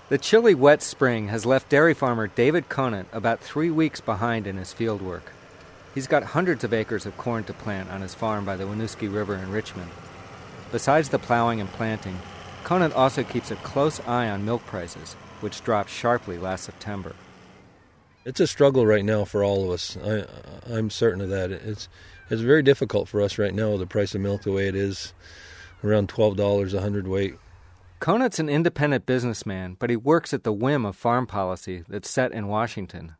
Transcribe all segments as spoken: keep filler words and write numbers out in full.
The chilly, wet spring has left dairy farmer David Conant about three weeks behind in his field work. He's got hundreds of acres of corn to plant on his farm by the Winooski River in Richmond. Besides the plowing and planting, Conant also keeps a close eye on milk prices, which dropped sharply last September. It's a struggle right now for all of us. I, I'm certain of that. It's it's very difficult for us right now, the price of milk the way it is, around twelve dollars a hundredweight. Conant's an independent businessman, but he works at the whim of farm policy that's set in Washington.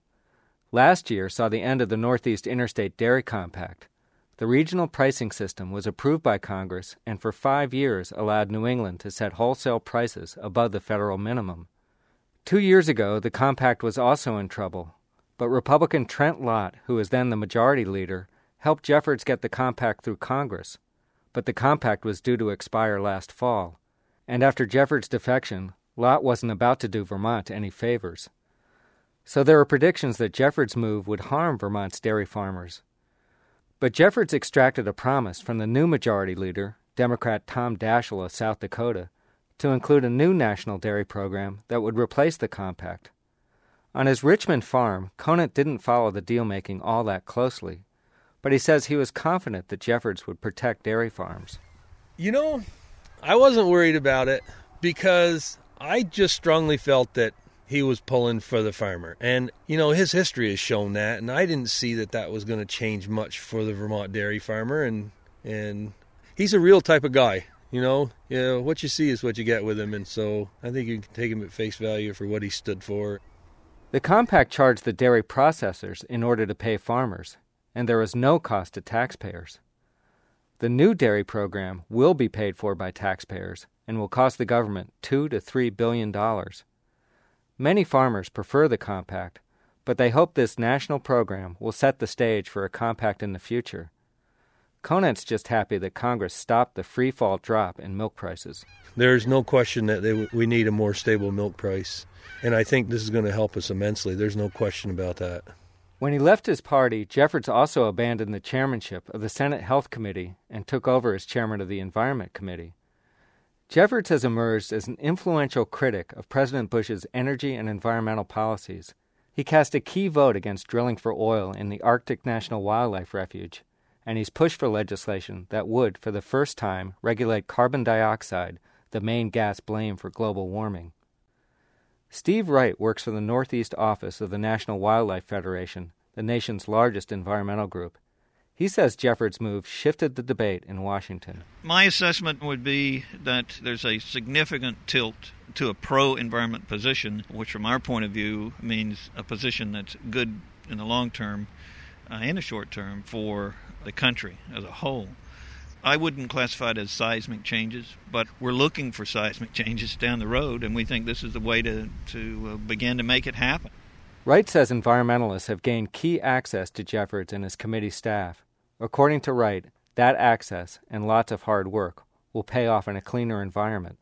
Last year saw the end of the Northeast Interstate Dairy Compact. The regional pricing system was approved by Congress and for five years allowed New England to set wholesale prices above the federal minimum. Two years ago, the compact was also in trouble, but Republican Trent Lott, who was then the majority leader, helped Jeffords get the compact through Congress. But the compact was due to expire last fall, and after Jeffords' defection, Lott wasn't about to do Vermont any favors. So there were predictions that Jeffords' move would harm Vermont's dairy farmers. But Jeffords extracted a promise from the new majority leader, Democrat Tom Daschle of South Dakota, to include a new national dairy program that would replace the compact. On his Richmond farm, Conant didn't follow the deal-making all that closely, but he says he was confident that Jeffords would protect dairy farms. You know, I wasn't worried about it because I just strongly felt that he was pulling for the farmer. And, you know, his history has shown that, and I didn't see that that was going to change much for the Vermont dairy farmer. And and he's a real type of guy, you know. You know, what you see is what you get with him, and so I think you can take him at face value for what he stood for. The compact charged the dairy processors in order to pay farmers, and there was no cost to taxpayers. The new dairy program will be paid for by taxpayers and will cost the government two to three billion dollars. Many farmers prefer the compact, but they hope this national program will set the stage for a compact in the future. Conant's just happy that Congress stopped the free-fall drop in milk prices. There's no question that they, we need a more stable milk price, and I think this is going to help us immensely. There's no question about that. When he left his party, Jeffords also abandoned the chairmanship of the Senate Health Committee and took over as chairman of the Environment Committee. Jeffords has emerged as an influential critic of President Bush's energy and environmental policies. He cast a key vote against drilling for oil in the Arctic National Wildlife Refuge, and he's pushed for legislation that would, for the first time, regulate carbon dioxide, the main gas blamed for global warming. Steve Wright works for the Northeast Office of the National Wildlife Federation, the nation's largest environmental group. He says Jeffords' move shifted the debate in Washington. My assessment would be that there's a significant tilt to a pro-environment position, which from our point of view means a position that's good in the long term uh, and the short term for the country as a whole. I wouldn't classify it as seismic changes, but we're looking for seismic changes down the road, and we think this is the way to, to uh, begin to make it happen. Wright says environmentalists have gained key access to Jeffords and his committee staff. According to Wright, that access and lots of hard work will pay off in a cleaner environment.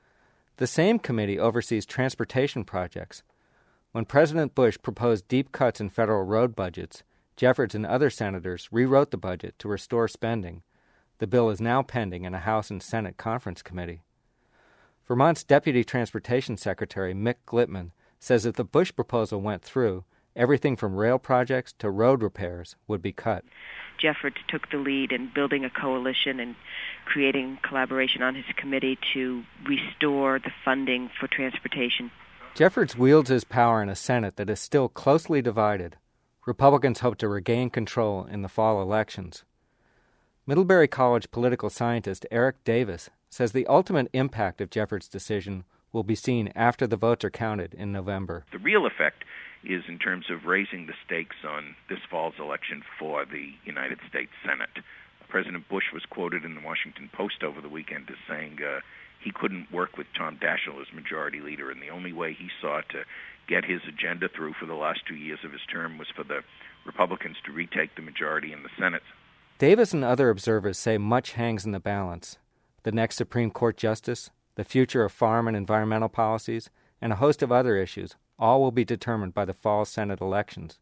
The same committee oversees transportation projects. When President Bush proposed deep cuts in federal road budgets, Jeffords and other senators rewrote the budget to restore spending. The bill is now pending in a House and Senate conference committee. Vermont's Deputy Transportation Secretary Mick Glitman says if the Bush proposal went through, everything from rail projects to road repairs would be cut. Jeffords took the lead in building a coalition and creating collaboration on his committee to restore the funding for transportation. Jeffords wields his power in a Senate that is still closely divided. Republicans hope to regain control in the fall elections. Middlebury College political scientist Eric Davis says the ultimate impact of Jeffords' decision will be seen after the votes are counted in November. The real effect is in terms of raising the stakes on this fall's election for the United States Senate. President Bush was quoted in the Washington Post over the weekend as saying uh, he couldn't work with Tom Daschle as majority leader, and the only way he saw to get his agenda through for the last two years of his term was for the Republicans to retake the majority in the Senate. Davis and other observers say much hangs in the balance. The next Supreme Court justice, the future of farm and environmental policies, and a host of other issues all will be determined by the fall Senate elections.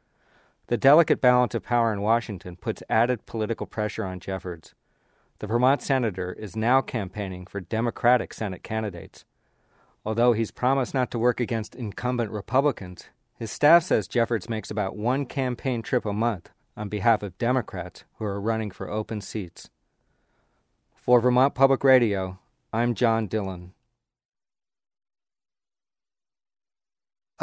The delicate balance of power in Washington puts added political pressure on Jeffords. The Vermont senator is now campaigning for Democratic Senate candidates. Although he's promised not to work against incumbent Republicans, his staff says Jeffords makes about one campaign trip a month on behalf of Democrats who are running for open seats. For Vermont Public Radio, I'm John Dillon.